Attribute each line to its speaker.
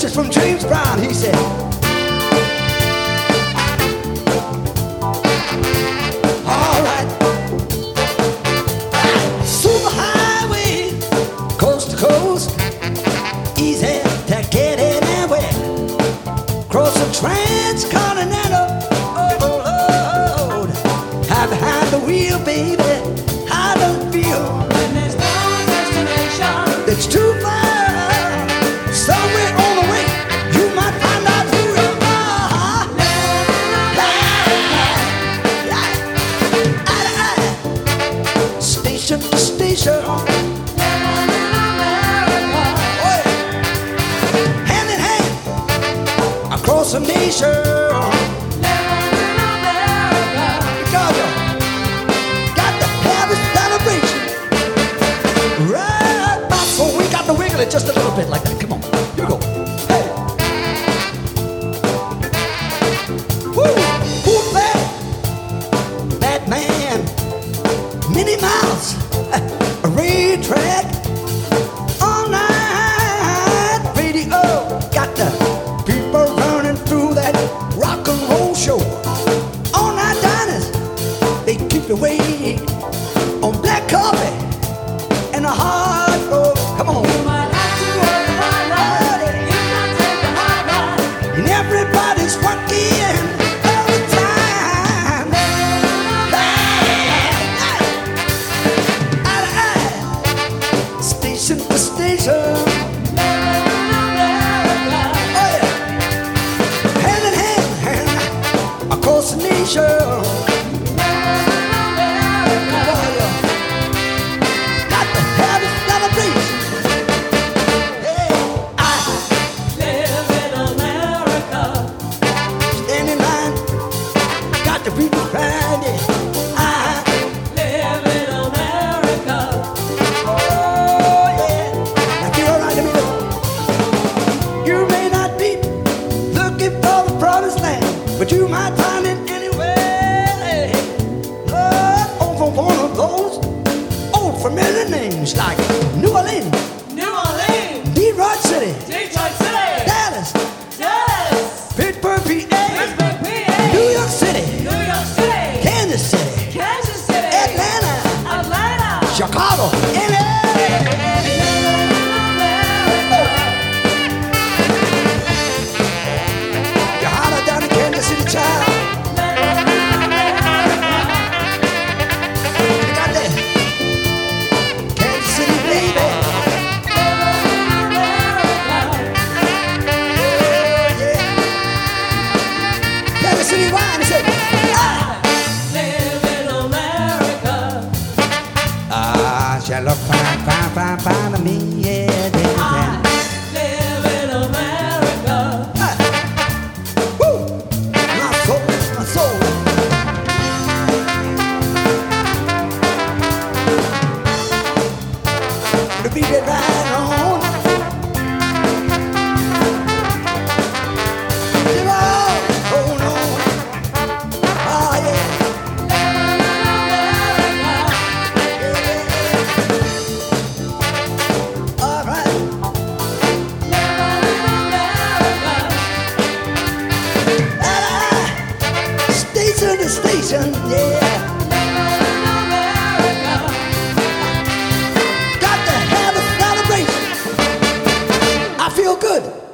Speaker 1: This is from James Brown. He said, all right, super highway, coast to coast, easy to get anywhere. Cross the transcontinental overload. Hide behind the wheel, baby. How does it feel
Speaker 2: When there's no destination,
Speaker 1: it's too far? Somewhere on the way, you might find out who you are. Station to station, oh yeah. Hand in hand across the nation. Because you got to have a celebration. Right, so we got to wiggle it just a little bit like that. Come on, here we go. Hey, woo, who's that? Batman, Minnie Mouse, a rain track, all night radio. Got the people running through that rock and roll show. All night diners, they keep the weight on black coffee and a hard road. Come on.
Speaker 2: you might have to work the hard life. You can take the hard life.
Speaker 1: And everybody's working all the time. Station to station. Oh yeah. Hand in hand, across the nation. Got to have a celebration. Hey, I
Speaker 2: Live in America.
Speaker 1: stand in line. Got the people crying. I
Speaker 2: Live in America.
Speaker 1: Oh yeah. Now you're right in the middle. You may not be looking for the promised land, but you might find it anyway. Over one of those old familiar names like New Orleans,
Speaker 2: New Orleans,
Speaker 1: Detroit City,
Speaker 2: Detroit City,
Speaker 1: Dallas,
Speaker 2: Dallas,
Speaker 1: Pittsburgh, PA,
Speaker 2: Pittsburgh, PA,
Speaker 1: New York City,
Speaker 2: New York City,
Speaker 1: Kansas City,
Speaker 2: Kansas City,
Speaker 1: Atlanta,
Speaker 2: Atlanta,
Speaker 1: Chicago, LA. You holler down in Kansas City, child. You got that Kansas City, baby. Yeah. Kansas City wine. He said,
Speaker 2: Live in America.
Speaker 1: shall look fine, fine, fine, fine to me. Yeah, yeah, yeah.
Speaker 2: Live in America.
Speaker 1: Woo! My soul, my soul. The beat it right on. Keep on, hold on. Oh yeah. All right. Station to station, yeah. Got to have a celebration. I feel good.